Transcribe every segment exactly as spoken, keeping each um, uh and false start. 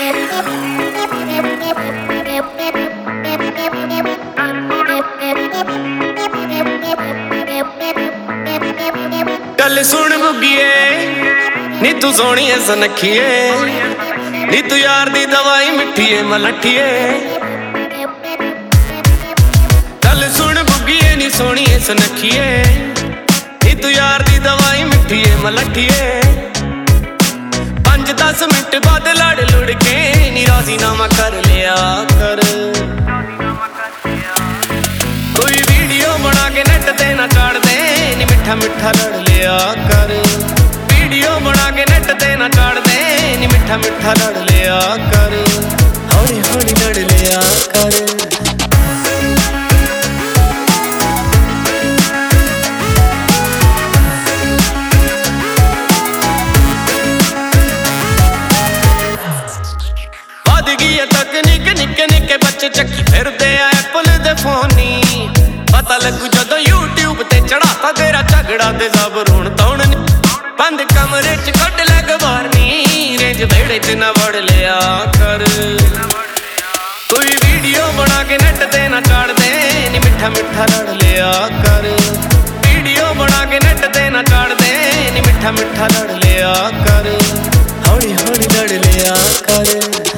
गल सुन बुग्गिए नी तू सोहणीए सनखिए नी तू यार दी दवाई मिठिए मलठिए। गल सुन बुग्गिए नी सोहणीए सनखिए नी तू यार दी दवाई मिठिए मलठिए। पंज दस मिनट बाद लड़ लुड़ के नी राजीनामा कर लिया कर। कोई वीडियो बना के नेट ते ना चाड़ दे नी मिठा मिठा लड़ लिया कर। वीडियो बना के नेट ते ना चाड़ दे नी मिठा मिठा लड़ लिया कर। हौली हौली लड़ लिया कर। तकनीक निक्के निक्के बच्चे चक्की फिरदे आ एप्पल दे फोन नी। पता लगू जदों यूट्यूब ते चढ़ाता तेरा झगड़ा ते सब रोण तौण नी। बंद कमरे च कड्ड लै गवार नी रेंज वेड़े च ना वड़ लिया कर। कोई वीडियो बना के नेट ते ना चाड़ दे नी मिठा मिठा लड़ लिया कर। वीडियो बना के नेट ते ना चाड़ दे नी मिठा मिठा लड़ लिया कर। हौली हौली लड़ लिया कर।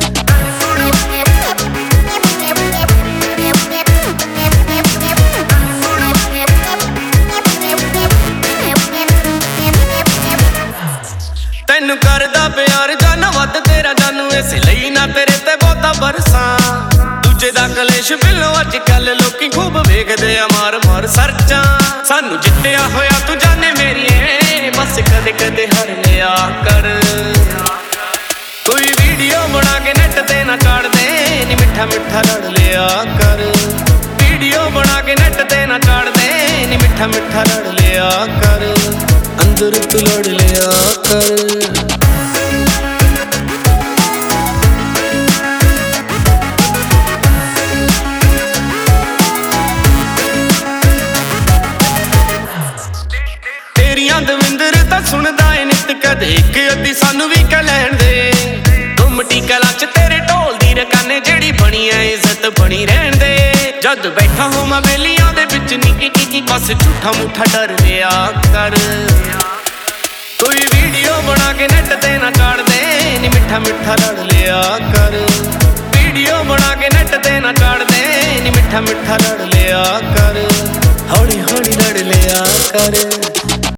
तैनू करदा प्यार जाना वध तेरा जानू इस लई ना तेरे ते बहुता बरसां। दूजे दा कलेश बिलो अज कल लोकी खूब वेखदे आ मार मार सर्चां। सानू जित्तिया होया तू जाने मेरिए बस कदे कदे हर लिया कर। कोई वीडियो बना के नेट ते ना चाड़ दे नी मिठा मिठा लड़ लिया कर। वीडियो बना के नेट ते ना चाड़ दे नी मिठा मिठा लड़ लिया कर। अंदर तू लड़ लिया कर। तेरियां दविंदर तां सुनदा ए नित कदे इक अद्धी सानू भी कह लैण दे। दुमटी कला च तेरे ढोल दी रकाने जेड़ी बनी ऐ इज्जत बनी रहन दे। जद बैठा होवां बेलियां दे विच निक्की निक्की बस झूठा मूठा डर लिया कर। कोई वीडियो बना के नेट ते ना चाड़ दे नी मिठा मिठा लड़ लिया कर। वीडियो बना के नेट ते ना चाड़ दे नी मिठा मिठा लड़ लिया कर। हौली हौली लड़ लिया कर।